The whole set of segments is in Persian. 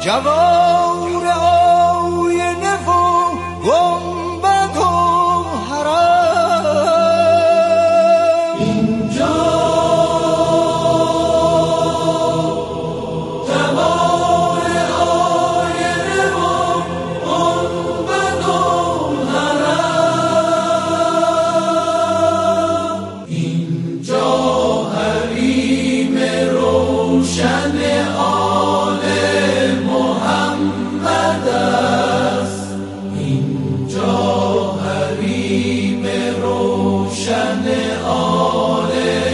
جوار آینه و گنبد و حرم اینجا جوار آینه و گنبد و حرم اینجا حریم روشن آل محمد است اینجا حریم روشن آل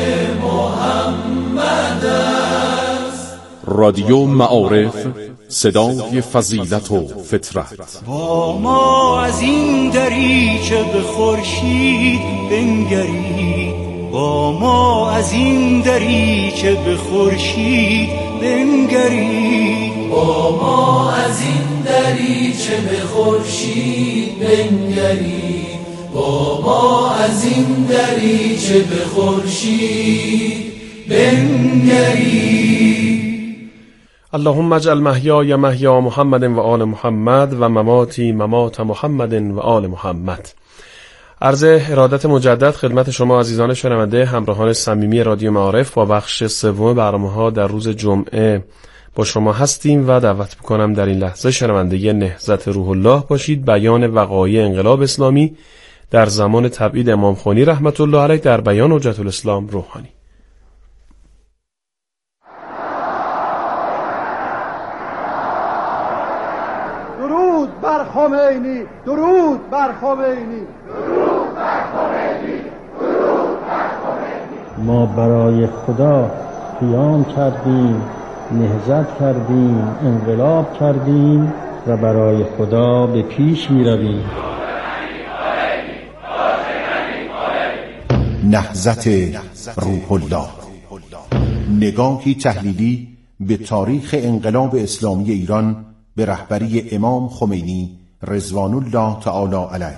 محمد است. رادیو معارف، صدای فضیلت و فطرت. با ما از این دریچه به خورشید بنگرید، با ما از این دریچه به خورشید بنگرید، با ما از این دریچه به خورشید بنگرید، با ما از این دریچه به خورشید بنگرید. اللهم اجعل محیای محیا محمد و آل محمد و مماتی ممات محمد و آل محمد. عرض ارادت مجدد خدمت شما عزیزان شنونده همراهان صمیمی رادیو معارف با بخش سوم برنامه‌ها در روز جمعه با شما هستیم و دعوت می‌کنم در این لحظه شنونده نهضت روح الله باشید. بیان وقایع انقلاب اسلامی در زمان تبعید امام خمینی رحمت الله علیه در بیان حجت الاسلام روحانی. درود بر خمینی، درود بر خمینی، درود بر خمینی، درود بر خمینی. ما برای خدا قیام کردیم، نهضت کردیم، انقلاب کردیم و برای خدا به پیش می رویم. نهضت روح الله، نگاهی تحلیلی به تاریخ انقلاب اسلامی ایران به رهبری امام خمینی رضوان الله تعالی علیه.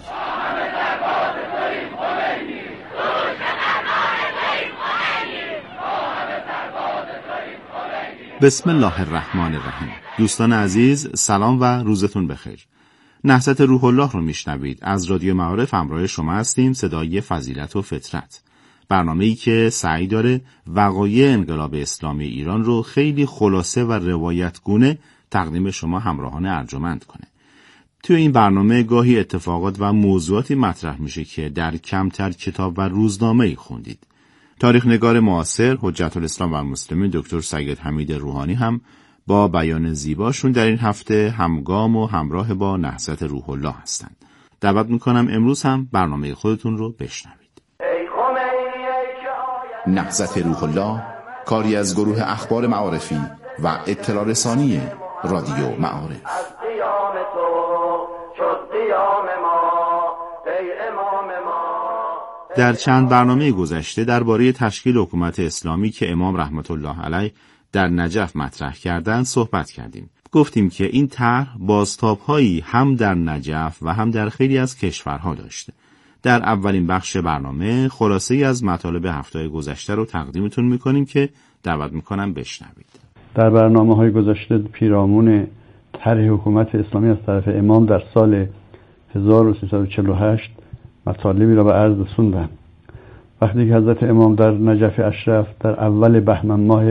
بسم الله الرحمن الرحیم. دوستان عزیز سلام و روزتون بخیر. نهضت روح الله رو میشنوید. از رادیو معارف همراه شما هستیم، صدای فضیلت و فطرت. برنامه‌ای که سعی داره وقایع انقلاب اسلامی ایران رو خیلی خلاصه و روایتگونه تقدیم شما همراهان ارجمند کنه. توی این برنامه گاهی اتفاقات و موضوعاتی مطرح میشه که در کمتر کتاب و روزنامه‌ای خوندید. تاریخ نگار معاصر حجت الاسلام و المسلمین دکتر سید حمید روحانی هم با بیان زیباشون در این هفته همگام و همراه با نهضت روح الله هستند. دعوت میکنم امروز هم برنامه خودتون رو بشنوید. نهضت روح الله کاری از گروه اخبار معارفی و اطلاع رسانی رادیو معارف. در چند برنامه گذشته درباره تشکیل حکومت اسلامی که امام رحمت الله علیه در نجف مطرح کردند صحبت کردیم. گفتیم که این طرح بازتاب‌هایی هم در نجف و هم در خیلی از کشورها داشته. در اولین بخش برنامه خلاصه‌ای از مطالب هفته گذشته رو تقدیمتون می‌کنیم که دعوت می‌کنم بشنوید. در برنامه‌های گذشته پیرامون طرح حکومت اسلامی از طرف امام در سال 1348 مطالبی را به عرض رسوندم. وقتی که حضرت امام در نجف اشرف در اول بهمن ماه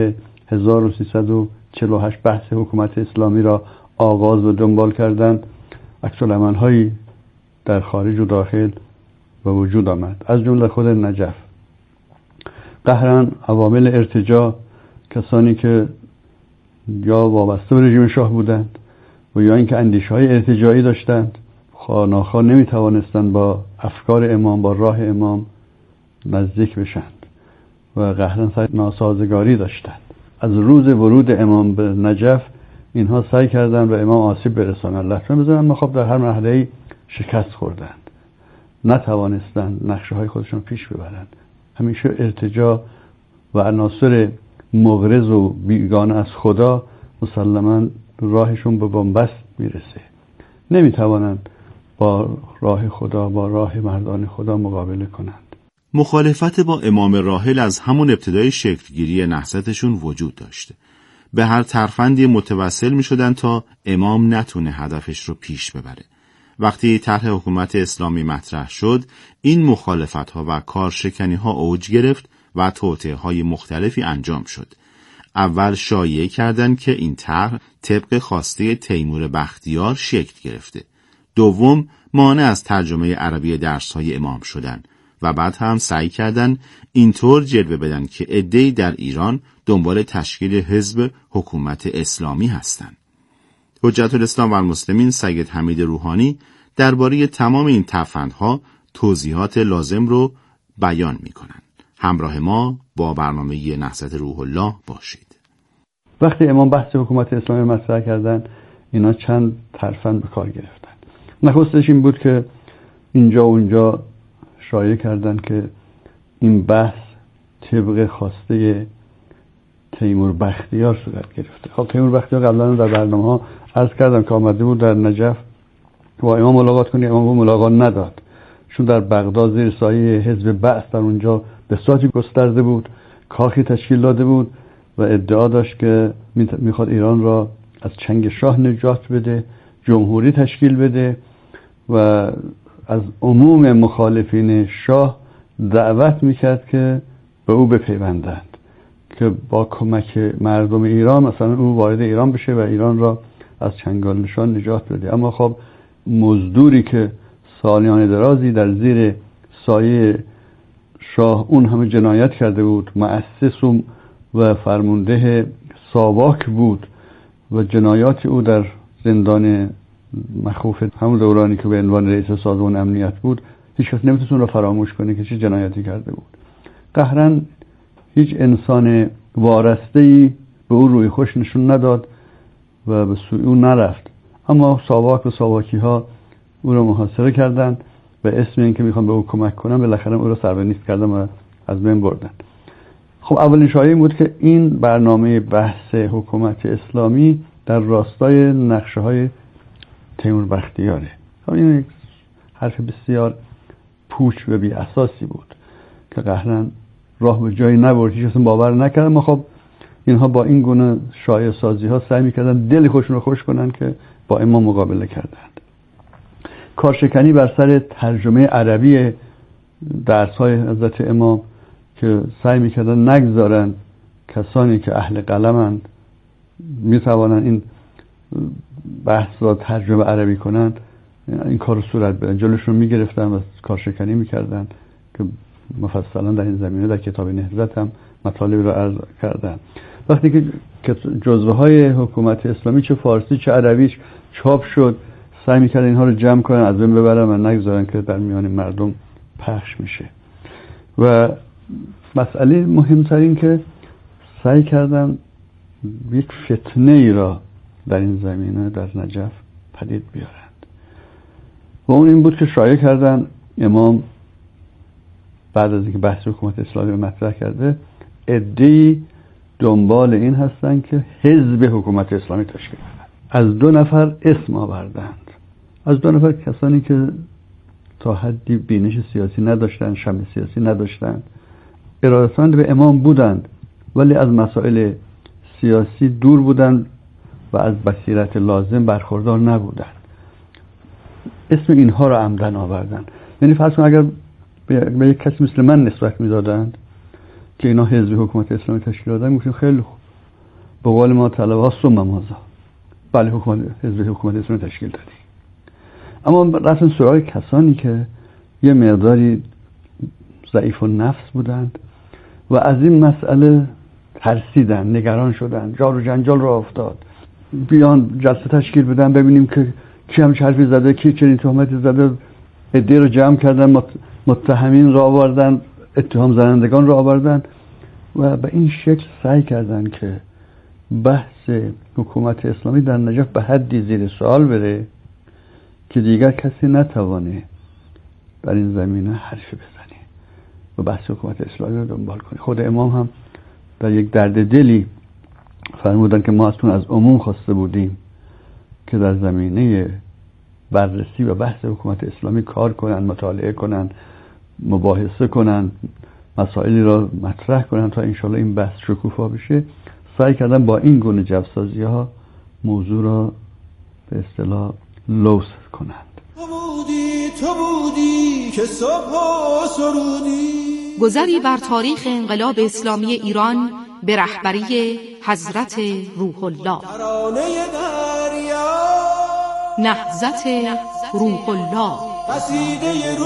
1348 بحث حکومت اسلامی را آغاز و دنبال کردند، عکس‌العمل‌هایی در خارج و داخل به وجود آمد، از جمله خود نجف. قهراً عوامل ارتجاع، کسانی که یا وابسته به رژیم شاه بودند و یا اینکه اندیشه‌های ارتجاعی داشتند، ناخواه نمیتوانستند با افکار امام، با راه امام نزدیک بشند و قهراً ناسازگاری داشتند. از روز ورود امام به نجف اینها سعی کردند به امام آسیب برسانند، لطمه بزنند، خب در هر مرحله‌ای شکست خوردند، نتوانستند نقشه‌های خودشون پیش ببرند. همیشه ارتجاع و عناصر مغرض و بیگانه از خدا مسلماً راهشون به بنبست میرسه، نمیتوانند با راه خدا، با راه مردان خدا مقابله کنند. مخالفت با امام راحل از همون ابتدای شکلگیری نهضتشون وجود داشته. به هر ترفندی متوسل می شدن تا امام نتونه هدفش رو پیش ببره. وقتی طرح حکومت اسلامی مطرح شد، این مخالفت‌ها و کارشکنی‌ها اوج گرفت و توطئه‌های مختلفی انجام شد. اول شایعه کردند که این طرح طبق خواسته تیمور بختیار شکل گرفته. دوم، مانع از ترجمه عربی درس‌های امام شدند و بعد هم سعی کردند اینطور جلوه بدن که عده‌ای در ایران دنبال تشکیل حزب حکومت اسلامی هستند. حجت الاسلام و المسلمین سید حمید روحانی درباره تمام این ترفندها توضیحات لازم رو بیان می‌کنند. همراه ما با برنامه نهضت روح الله باشید. وقتی امام بحث حکومت اسلامی مطرح کردن، اینا چند ترفند به کار گرفتن. نخستش این بود که اینجا و اونجا شایعه کردن که این بحث طبق خواسته تیمور بختیار صورت گرفته. خب تیمور بختیار قبلا در برنامه‌ها عرض کردم که آمده بود در نجف با امام ملاقات کنه، امام ملاقات نداد، چون در بغداد زیر سایه حزب بعث در اونجا بساطی گسترده بود، کاخی تشکیل داده بود و ادعا داشت که میخواد ایران را از چنگ شاه نجات بده، جمهوری تشکیل بده و از عموم مخالفین شاه دعوت میکرد که به او بپیوندند که با کمک مردم ایران مثلا او وارد ایران بشه و ایران را از چنگال نشان نجات بده. اما خب مزدوری که سالیان درازی در زیر سایه شاه اون همه جنایت کرده بود، مؤسس و فرمانده ساواک بود و جنایات او در زندان مخوف همون دورانی که به عنوان رئیس سازمان امنیت بود هیچ کس نمیتونه رو فراموش کنه که چه جنایتی کرده بود. قهرن هیچ انسان وارسته‌ای به او روی خوش نشون نداد و به سوی او نرفت، اما ساواک و ساواکی ها او را محاصره کردند و اسم این که میخوان به او کمک کنن بالاخره او را سر به نیست کردن و از بین بردن. خب اولین شایعه بود که این برنامه بحث حکومت اسلامی در راستای نقشه های تیمور بختیاره. خب این حرف بسیار پوچ و بی اساسی بود که قهرن راه به جایی نبرد، هیچ کس باور نکرد. ما خب اینها با این گونه شایعه سازی ها سعی میکردن دل خودشون رو خوش کنن که با امام مقابله کردند. کارشکنی بر سر ترجمه عربی درس های حضرت امام که سعی میکردن نگذارن کسانی که اهل قلمند میتوانن این بحث را ترجمه عربی کنن، این کار رو صورت بدن، جلوشون میگرفتن و کارشکنی میکردن که مفصلا در این زمینه در کتاب نهضت هم مطالب را عرض کردن. وقتی که جزوه های حکومت اسلامی چه فارسی چه عربیش چاپ شد، سعی میکردن اینها رو جمع کنن، از بین ببرن و نگذارن که در میان مردم پخش میشه. و مسئله مهمترین که سعی کردن یک فتنه ای را در این زمینه در نجف پدید بیارند و اون این بود که شایعه کردن امام بعد از اینکه بحث حکومت اسلامی رو مطرح کرده عده‌ای دنبال این هستن که حزب حکومت اسلامی تشکیل بدن. از 2 نفر اسم آوردند، از 2 نفر کسانی که تا حدی بینش سیاسی نداشتن، شم سیاسی نداشتن، ارادتمند به امام بودند ولی از مسائل سیاسی دور بودند و از بصیرت لازم برخوردار نبودند. اسم اینها را عمدن آوردن. یعنی فرض کن اگر به یک کسی مثل من نسبت میدادند که اینا حزب حکومت اسلامی تشکیل دادن، میگفتیم خیلی خوب، به قول ما طلبه ها ثم ماذا، بله حزب حکومت اسلامی تشکیل دادی. اما رفتن سراغ کسانی که یه مقداری ضعیف النفس بودند و از این مسئله ترسیدن، نگران شدن، جار و جنجال را افتاد، بیان جلسه تشکیل بدن ببینیم که کی هم حرفی زده، کی چنین تهمتی زده. عده رو جمع کردن، متهمین را آوردن، اتهام زنندگان را آوردن و به این شکل سعی کردن که بحث حکومت اسلامی در نجف به حدی زیر سوال بره که دیگر کسی نتوانه در این زمینه حرفی بزنه و بحث حکومت اسلامی رو دنبال کنه. خود امام هم در یک درد دلی فرمودن که ما ازتون از عموم خواسته بودیم که در زمینه بررسی و بحث حکومت اسلامی کار کنن، مطالعه کنن، مباحثه کنن، مسائلی را مطرح کنن تا انشالله این بحث شکوفا بشه. سعی کردن با این گونه جوسازی ها موضوع را به اصطلاح لوث کنند. تو بودی که صبح و سرودی. گذری بر تاریخ انقلاب اسلامی ایران به رهبری حضرت روح الله. ترانه دریا، نهضت روح الله، قصیده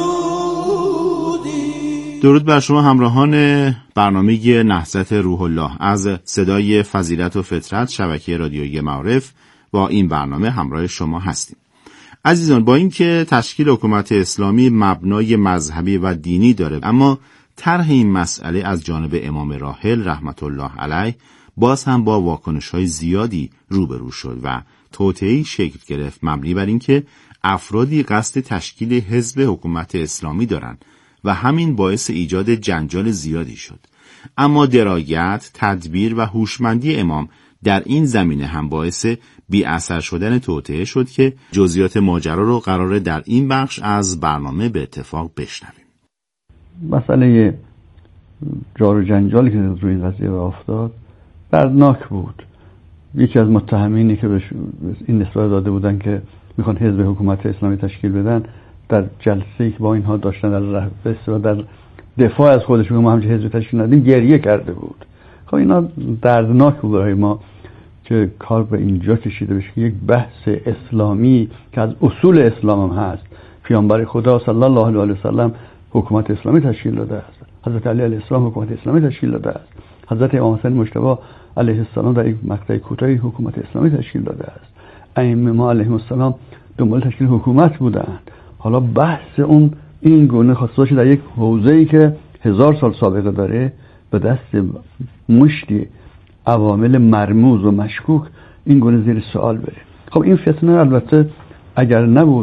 رودی. درود بر شما همراهان برنامه نهضت روح الله از صدای فضیلت و فطرت شبکه رادیویی معارف. با این برنامه همراه شما هستیم. عزیزان، با اینکه تشکیل حکومت اسلامی مبنای مذهبی و دینی داره، اما طرح این مسئله از جانب امام راحل رحمت الله علیه باز هم با واکنش‌های زیادی روبرو شد و توطئه‌ای شکل گرفت مبنی بر اینکه افرادی قصد تشکیل حزب حکومت اسلامی دارند و همین باعث ایجاد جنجال زیادی شد. اما درایت، تدبیر و هوشمندی امام در این زمینه هم باعث بی اثر شدن توطئه شد که جزئیات ماجرا رو قراره در این بخش از برنامه به اتفاق بشنویم. مسئله جار و جنجالی که روی این قضیه راه افتاد دردناک بود. یکی از متهمینی که به این نسبت داده بودن که میخوان حزب حکومت اسلامی تشکیل بدن، در جلسه‌ای که با اینها داشتن در رهبس و در دفاع از خودشون ما همچه حزب تشکیل ندیم گریه کرده بود. خب اینا دردناک بود برای ما که کار به اینجا کشیده بشه که یک بحث اسلامی که از اصول اسلام هم هست، پیامبر خدا صلی الله علیه و سلم حکومت اسلامی تشکیل داده است، حضرت علی علیه السلام حکومت اسلامی تشکیل داده است، حضرت امام حسین مجتبی علیه السلام در یک مقطع کوتاهی حکومت اسلامی تشکیل داده است، ائمه ما علیهم السلام دنبال تشکیل حکومت بودند. حالا بحث اون این گونه خواسته باشه در یک حوزه‌ای که 1000 سال سابقه داره به دست مشتی عوامل مرموز و مشکوک این گونه زیر سوال بره. خب این فتنه البته اگر نبود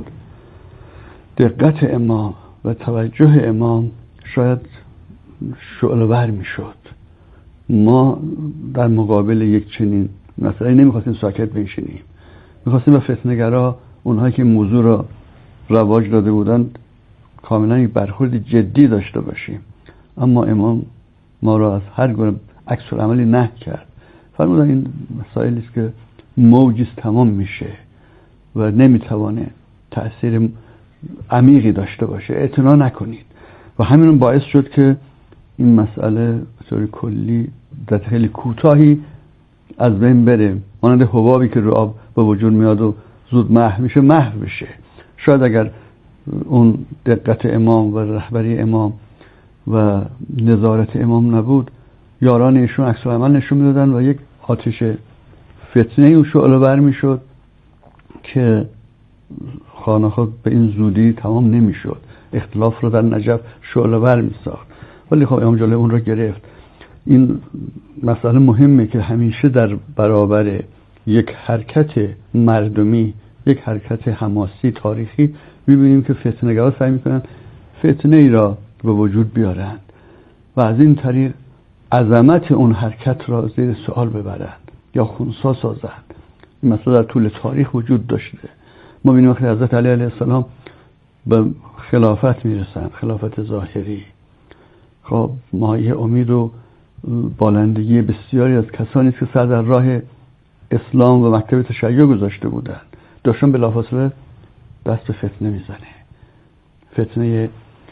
دقت امام و توجه امام شاید شعله‌ور میشد. ما در مقابل یک چنین مسئله نمیخواستیم ساکت بنشینیم، میخواستیم به فتنه‌گرا، اونهایی که موضوع را رواج داده بودند، کاملا یک برخورد جدی داشته باشیم. اما امام ما را از هر گونه عکس العملی نهی کرد. فرمودن این مسائلی است که موجی تمام میشه و نمیتوانه تأثیر عمیقی داشته باشه، اعتنا نکنید. و همین باعث شد که این مسئله به طور کلی در خیلی کوتاهی از بین بره، مانند حبابی که رو آب به وجود میاد و زود محو میشه محو بشه. شاید اگر اون دقت امام و رهبری امام و نظارت امام نبود، یاران ایشون عکس العمل نشون میدادن و یک آتش فتنه‌ای و شعله‌ور میشد که خانه‌ها به این زودی تمام نمیشد. اختلاف رو در نجف شعله‌ور میساخت، ولی خب امام جلوی اون رو گرفت. این مسئله مهمه که همیشه در برابر یک حرکت مردمی، یک حرکت حماسی تاریخی، میبینیم که فتنه‌گرا سعی میکنن فتنه ای را به وجود بیارند و از این طریق عظمت اون حرکت را زیر سوال ببرند یا خنثی سازند. این مسئله در طول تاریخ وجود داشته. ما می‌بینیم که حضرت علی علیه السلام به خلافت میرسند، خلافت ظاهری. خب مایه امید و بالندگی بسیاری از کسانی که سر در راه اسلام و مکتب تشیع گذاشته بودند، داشتن بلافاصله دست به فتنه میزنه. فتنه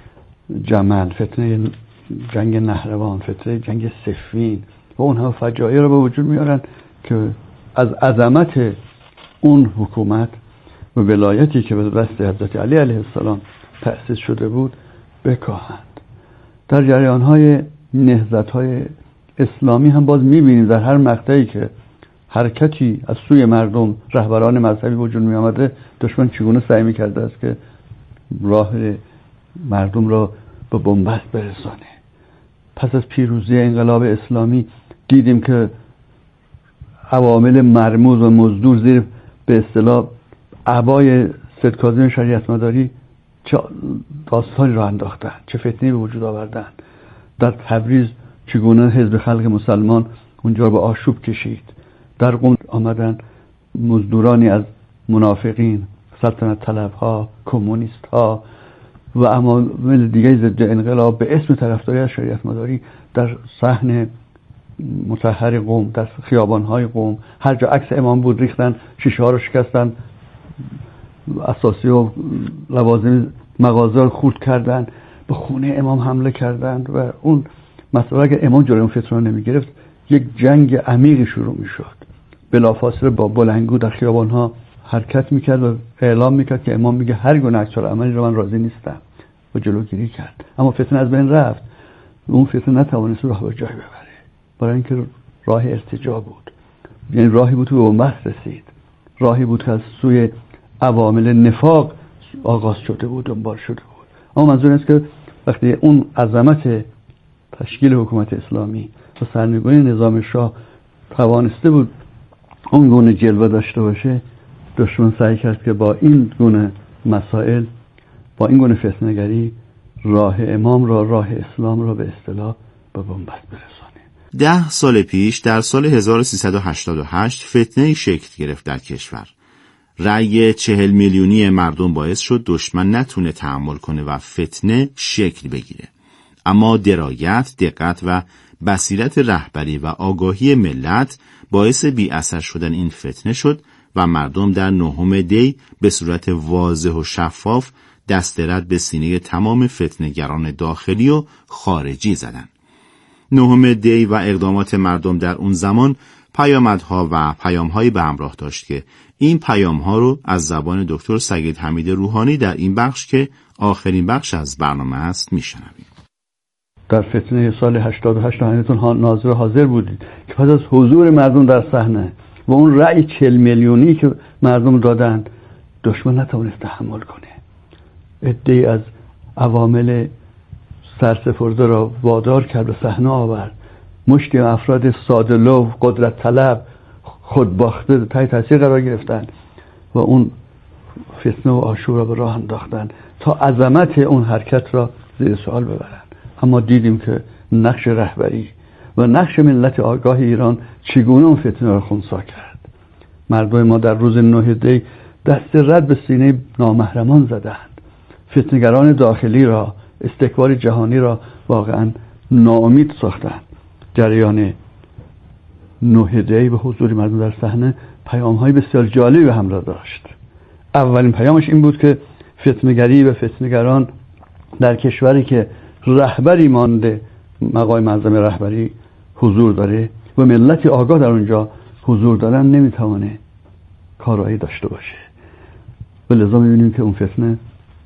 جمل، فتنه جنگ نهروان، فتنه جنگ صفین و اونها فجایع رو به وجود میارن که از عظمت اون حکومت و ولایتی که به دست حضرت علی علیه السلام تأسیس شده بود بکاهند. در جریان‌های نهضت‌های اسلامی هم باز می‌بینیم در هر مقطعی که حرکتی از سوی مردم، رهبران مذهبی وجود می‌آمده، دشمن چگونه سعی می‌کرده است که راه مردم را به بنبست برسانه. پس از پیروزی انقلاب اسلامی دیدیم که عوامل مرموز و مزدور زیر به اصطلاح عبای سید کاظم شریعت مداری چه داستانی را انداختن، چه فتنه‌ای به وجود آوردن. در تبریز چگونه حزب خلق مسلمان اونجا به آشوب کشید. در قم آمدن مزدورانی از منافقین، سلطنت طلبها، کمونیست ها و عوامل دیگه ضد انقلاب به اسم طرفداری از شریعت مداری در صحن مطهر قم، در خیابان‌های قم، هر جا عکس امام بود ریختن، شیشه‌ها رو شکستن، اساسی و لوازم مغازه رو خورد کردن، به خونه امام حمله کردند و اون مثلا اگر امام جلوی اون فتنه رو نمی‌گرفت یک جنگ عمیقی شروع می‌شد. بلافاصله با بلندگو در خیابان‌ها حرکت می‌کرد و اعلام می‌کرد که امام میگه هر گونه عکس‌العملی رو من راضی نیستم و جلوگیری کرد. اما فتنه از بین رفت. اون فتنه نتوانست راه به جای ببره، برای اینکه راه ارتجاع بود، یعنی راهی بود که به بنبست رسید، راهی بود که از سوی عوامل نفاق آغاز شده بود، دنبال شده بود. اما منظور است که وقتی اون عظمت تشکیل حکومت اسلامی و سرنگونی نظام شاه توانسته بود اون گونه جلوه داشته باشه، دشمن سعی کرد که با این گونه مسائل، با این گونه فتنه‌گری راه امام را، راه اسلام را به اصطلاح به بنبست برسانه. 10 سال پیش در سال 1388 فتنه‌ای شکل گرفت در کشور. رأی 40 میلیونی مردم باعث شد دشمن نتونه تحمل کنه و فتنه شکل بگیره. اما درایت، دقت و بصیرت رهبری و آگاهی ملت باعث بی اثر شدن این فتنه شد و مردم در 9 دی به صورت واضح و شفاف دست رد به سینه تمام فتنه‌گران داخلی و خارجی زدند. 9 دی و اقدامات مردم در اون زمان پیامدها و پیام‌هایی به همراه داشت که این پیام‌ها رو از زبان دکتر سید حمید روحانی در این بخش که آخرین بخش از برنامه است میشنویم. در فتنه سال 88 همتون ناظر حاضر بودید که پس از حضور مردم در صحنه و اون رأی 40 میلیونی که مردم دادن، دشمن نتوانست تحمل کنه. عده‌ای از عوامل سرسپرده را وادار کرد، به صحنه آورد. مشتی افراد ساده‌لوح، قدرت طلب، خودباخته تحت تاثیر قرار گرفتن و اون فتنه و آشوب را به راه انداختن تا عظمت اون حرکت را زیر سوال ببرن. اما دیدیم که نقش رهبری و نقش ملت آگاه ایران چگونه اون فتنه را خنثی کرد. مردم ما در روز 9 دی دست رد به سینه نامحرمان زدند. فتنه‌گران داخلی را، استکبار جهانی را واقعا ناامید ساختند. جریان 9 دی به حضور مردم در صحنه پیام‌های بسیار جالبی همراه داشت. اولین پیامش این بود که فتنه‌گری و فتنه‌گران در کشوری که رهبری مانده، مقام معظم رهبری حضور داره و ملت آگاه در اونجا حضور دارن، نمیتوانه کارایی داشته باشه. و لذا میبینیم که اون فتنه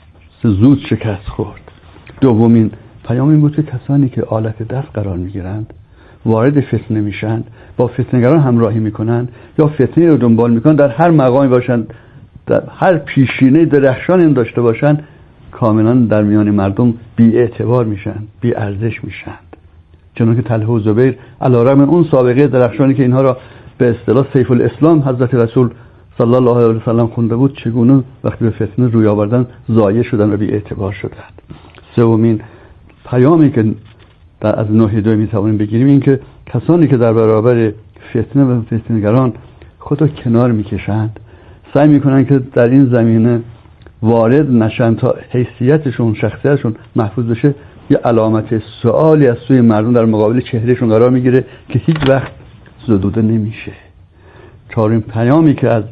زود شکست خورد. دومین پیام این بود که کسانی که آلت دفع قرار میگیرند، وارد فتنه میشن، با فتنه‌گران همراهی میکنن یا فتنه رو دنبال میکنن، در هر مقامی باشن، در هر پیشینه درخشانی داشته باشن، کاملا در میان مردم بی اعتبار میشن، بی ارزش میشن. چنانکه طلحه و زبیر علیرغم اون سابقه درخشانی که اینها را به اصطلاح سیف الاسلام حضرت رسول صلی الله علیه و سلم خونده بود، چگونه وقتی به فتنه روی آوردن ضایع شدن و بی اعتبار شدند. سومین پیامی که از 9 دی میتوانیم بگیریم این که کسانی که در برابر فتنه و فتنه‌گران خود را کنار میکشند، سعی میکنن که در این زمینه وارد نشن تا حیثیتشون، شخصیتشون محفوظ بشه، یه علامت سوالی از سوی مردم در مقابل چهرهشون قرار میگیره که هیچ وقت زدوده نمیشه. چهارمین پیامی که از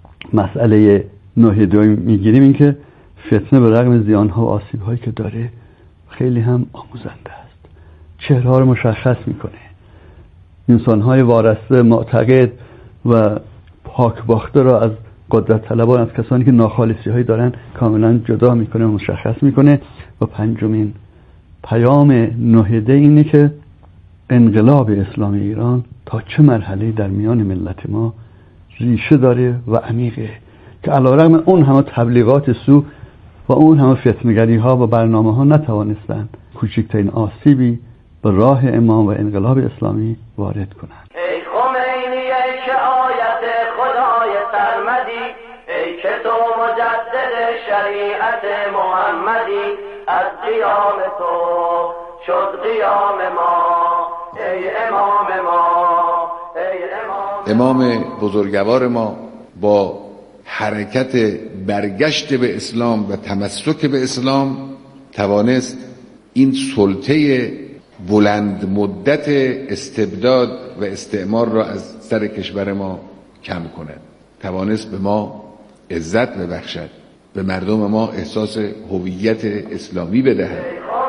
مسئله 9 دی میگیریم این که فتنه به رغم زیانها و آسیبهایی که داره خیلی هم آموزنده است. چهره‌ها رو مشخص میکنه. انسان‌های وارسته، معتقد و پاکباخته را از قدرت طلبان، از کسانی که ناخالصی‌هایی دارن، کاملا جدا میکنه و مشخص میکنه. و پنجمین پیام 9 دی اینه که انقلاب اسلامی ایران تا چه مرحله در میان ملت ما ریشه داره و عمیقه که علیرغم اون همه تبلیغات سو و اون همه فتنه‌گری ها و برنامه ها نتوانستن کوچکترین آسیبی به راه امام و انقلاب اسلامی وارد کنند. ای خمینی ای که آیت خدای سرمدی، ای که تو مجدد شریعت محمدی، از قیام تو شد قیام ما، ای امام ما، ای امام. امام بزرگوار ما با حرکت برگشت به اسلام و تمسک به اسلام توانست این سلطه بلند مدت استبداد و استعمار را از سر کشور ما کم کند، توانست به ما عزت ببخشد، به مردم ما احساس هویت اسلامی بدهد.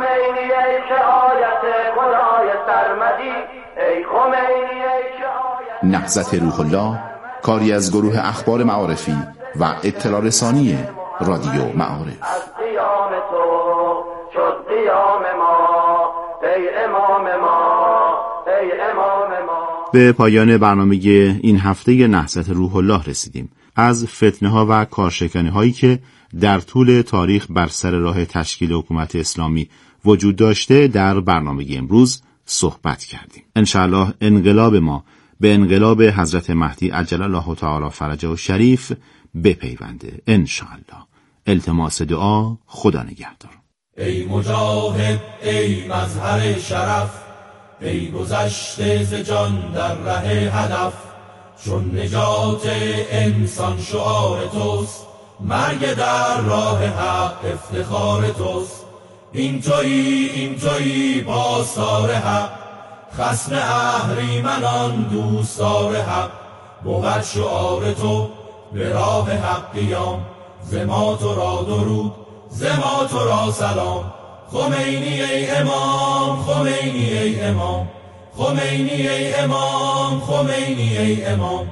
نهضت روح الله کاری از گروه اخبار معارفی و اطلاع رسانی رادیو معارف. از قیام تو شد قیام ما، ای امام ما، ای امام ما. به پایان برنامه این هفته نهضت روح الله رسیدیم. از فتنه‌ها و کارشکنی‌هایی که در طول تاریخ بر سر راه تشکیل حکومت اسلامی وجود داشته در برنامه امروز صحبت کردیم. انشاءالله انقلاب ما به انقلاب حضرت مهدی عجل الله تعالی فرجه و شریف بپیونده. انشاءالله. التماس دعا. خدا نگهدار. ای مجاهد، ای مظهر شرف، ای گذشته ز جان در ره هدف، چون نجات انسان شعار توست، مرگ در راه حق افتخار توست. این تویی پاسدار حق، خصم اهریمنان دوستدار حق. بود شعار تو به راه حق قیام، ز ما تو را درود، ز ما تو را سلام. خمینی ای امام، خمینی ای امام، خمینی ای امام، خمینی ای امام.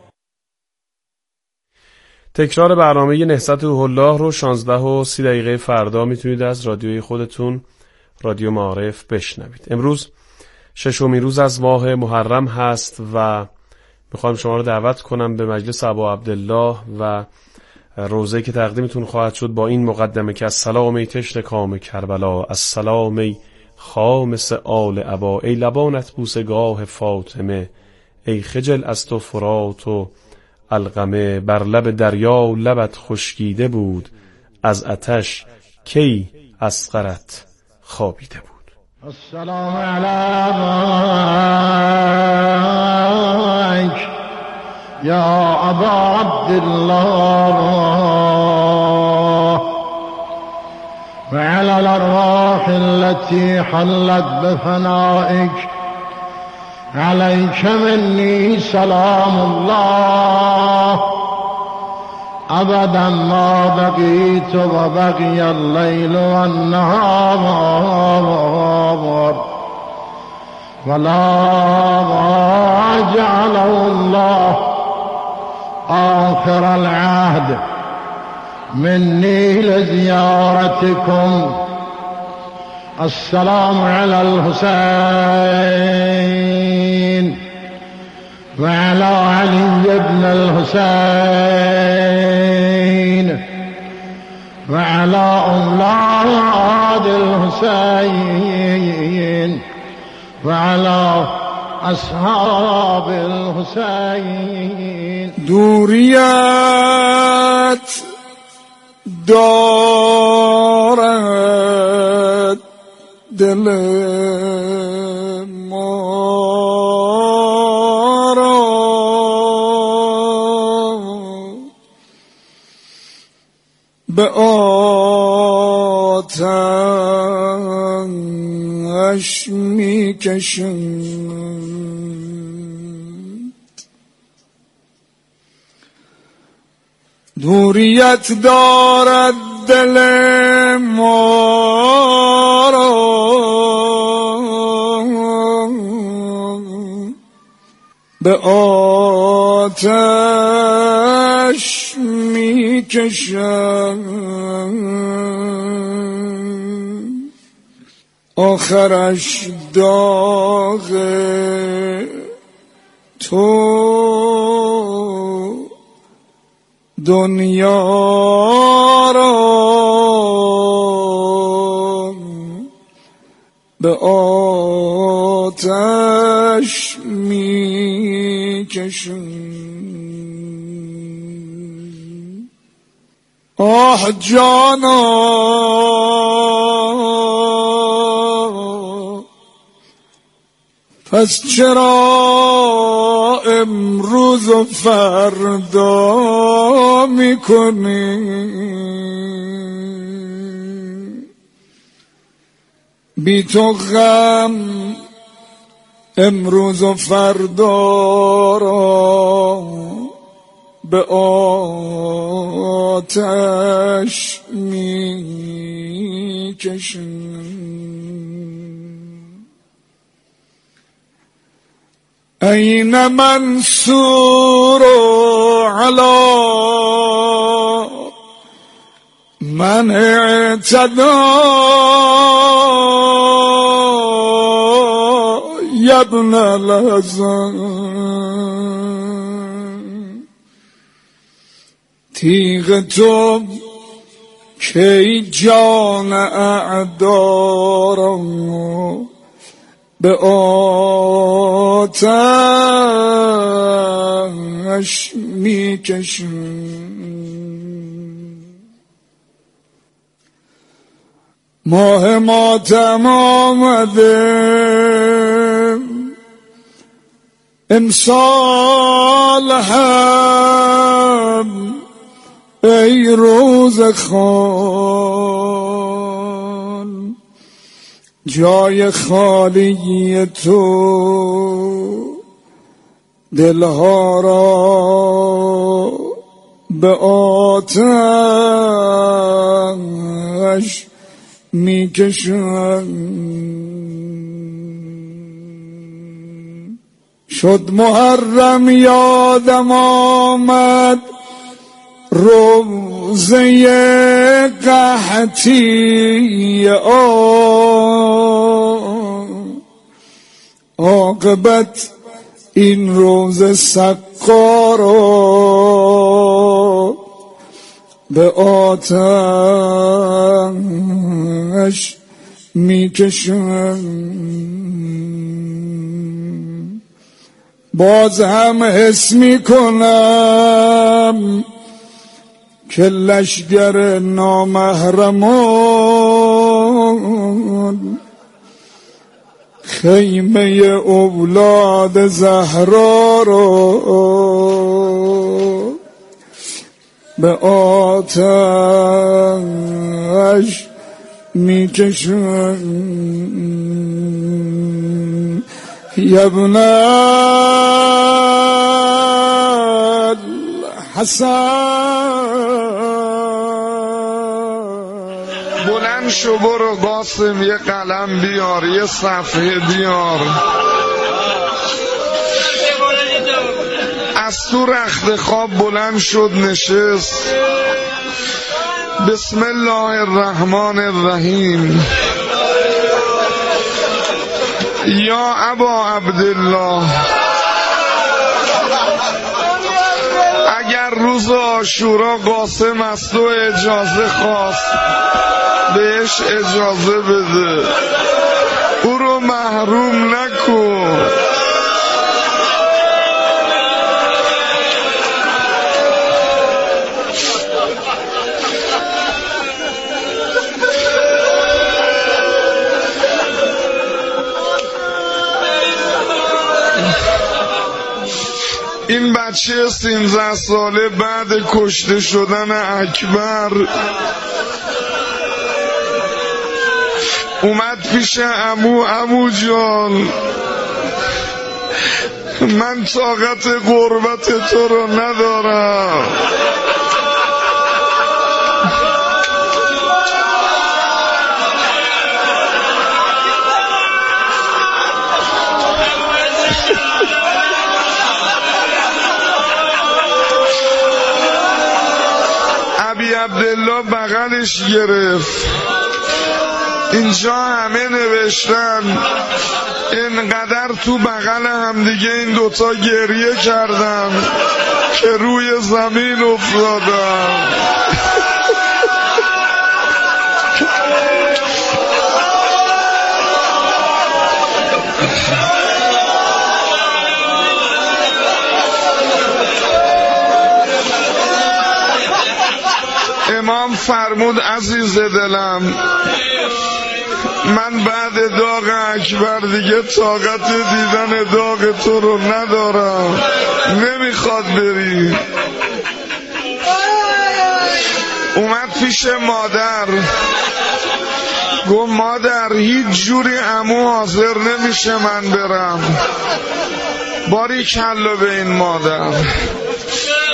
تکرار برنامه نهضت روح الله رو 16:30 فردا میتونید از رادیوی خودتون رادیو معارف بشنوید. امروز 6مین روز از ماه محرم هست و میخوام شما رو دعوت کنم به مجلس ابا عبدالله و روزه‌ای که تقدیمتون خواهد شد با این مقدمه که السلام ای تشنه کام کربلا، السلام ای خامس آل ابا، ای لبانت بوسگاه فاطمه، ای خجل از تو فرات و القمه. بر لب دریا لبت خشکیده بود، از آتش کی اصغرت خوابیده بود. السلام علیک یا ابا عبدالله وعلى الارواح التي حلت بفنائك، عليك مني سلام الله ابدا ما بقيت وبقي الليل والنهار، ولا جعله الله آخر العهد مني لزيارتكم. السلام على الحسين وعلى علي بن الحسين وعلى أولاد الحسين وعلى أصحاب الحسين. دوریت دارد دل ما را، به آتش می کشد. دوریت دارد دل ما را، به آتش می کشد. آخرش داغ تو دنیا را، به آتش می کشد. آه جانا پس چرا امروز و فردا میکنی؟ بی تو غم امروز و فردا را به آتش می کشم. این منصور علی من اعتدى یا ابن الحسن. تیغ تو کی جان اعدا را به آتش می کشم. ماه ماتم آمده امسال هم ای روز خان، جای خالی تو دلها را به آتش می کشم. شد محرم یادم آمد روزه قحطی عاقبت این روز سقا را به آتش می کشم. باز هم حس می کنم که لشگر نامحرمان خیمه اولاد زهرا را به آتش می کشم. یا ابن الحسن. بلند شو برو قاسم، یه قلم بیار، یه صفحه بیار. از تو رخت خواب بلند شد نشست. بسم الله الرحمن الرحیم. یا ابا عبدالله، اگر روز عاشورا قاسم از تو اجازه خواست بهش اجازه بده، او رو محروم نکن. این بچه 13 ساله بعد کشته شدن اکبر اومد پیش عمو جان، من طاقت غربت تو رو ندارم. ابی عبدالله بغلش گرفت. اینجا همه نوشتن اینقدر تو بغل هم دیگه این دوتا گریه کردن که روی زمین افتادن. امام فرمود عزیز دلم، من بعد داغ اکبر دیگه طاقت دیدن داغ تو رو ندارم، نمیخواد بری. اومد پیش مادر، گفت مادر هیچ جوری عمو حاضر نمیشه من برم. باریکلا به این مادر.